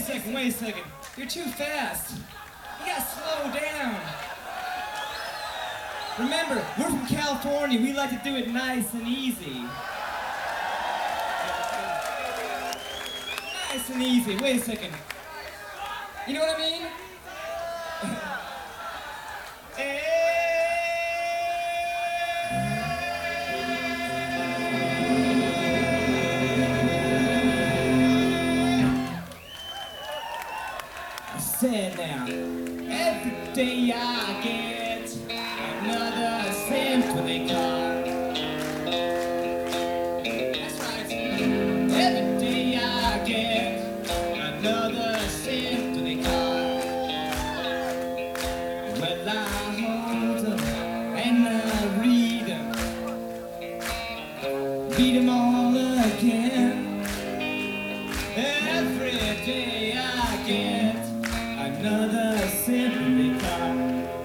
wait a second. You're too fast. You gotta slow down. Remember, we're from California. We like to do it nice and easy. Nice and easy. Wait a second. You know what I mean? I said now, every day I get another symphony car. That's right. Every day I get another symphony car. Well, I hold them and I read them all again. Every day I get another symphony car.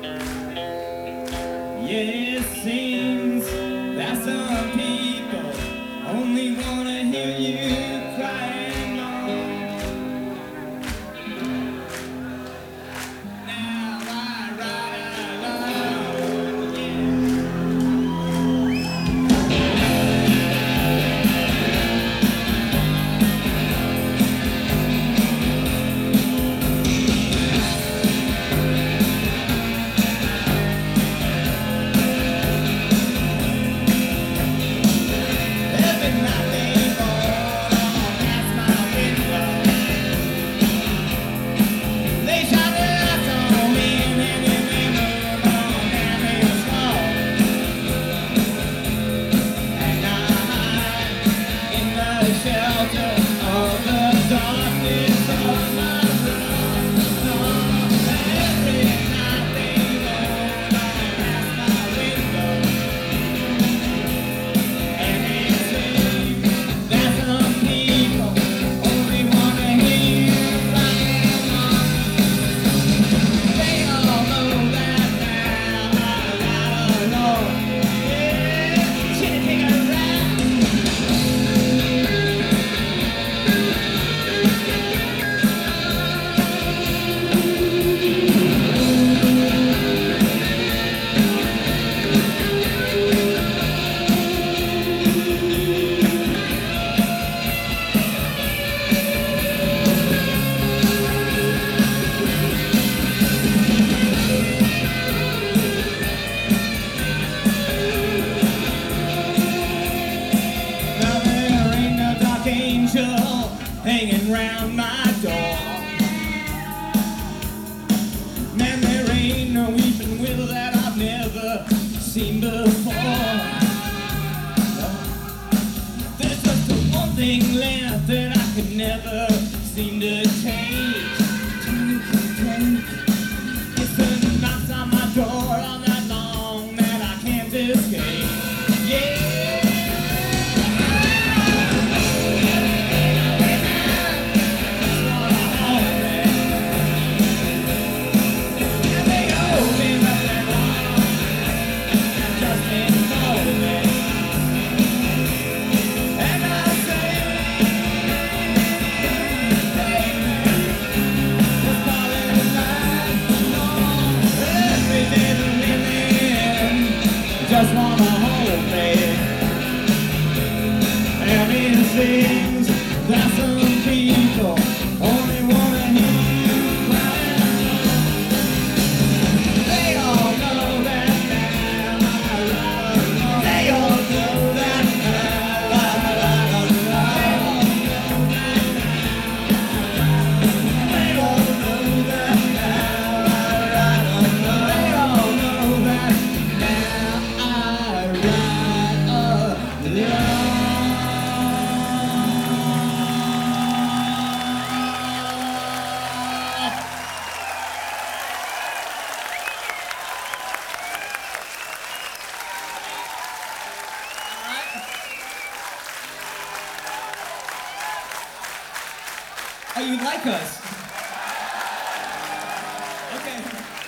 Yeah, it seems that some people only wanna hear you crying on. Now I ride alone, yeah. Every night they fall past my window. They shine their lights on me and then they move on down real slow. And I hide in the shelter of the darkness of my room. Every night they roll past my window. And it seems that some people only wanna hear you crying on. They all know that now I ride alone. Yeah, should I take a ride? Now there ain't no dark angel hanging round my door. Man, there ain't no weeping willow that I've never seen before. There's just the one thing left that I could never seem to take. It's the knocks on my door all night long that I can't escape. Yeah. Just wanna hold me. And it seems that some people only wanna hear you crying. They all know that now I ride alone. They all know that now I ride alone. They all know that now I ride alone. They all know that now I ride alone. Oh, you like us? Okay.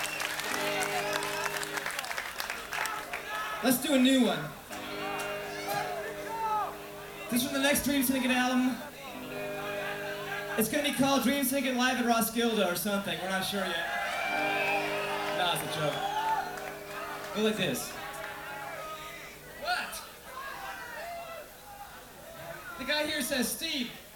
Let's do a new one. This is from the next Dream Syndicate album. It's gonna be called Dream Syncing Live at Roskilde or something. We're not sure yet. Nah, it's a joke. Go like this. What? The guy here says, Steve,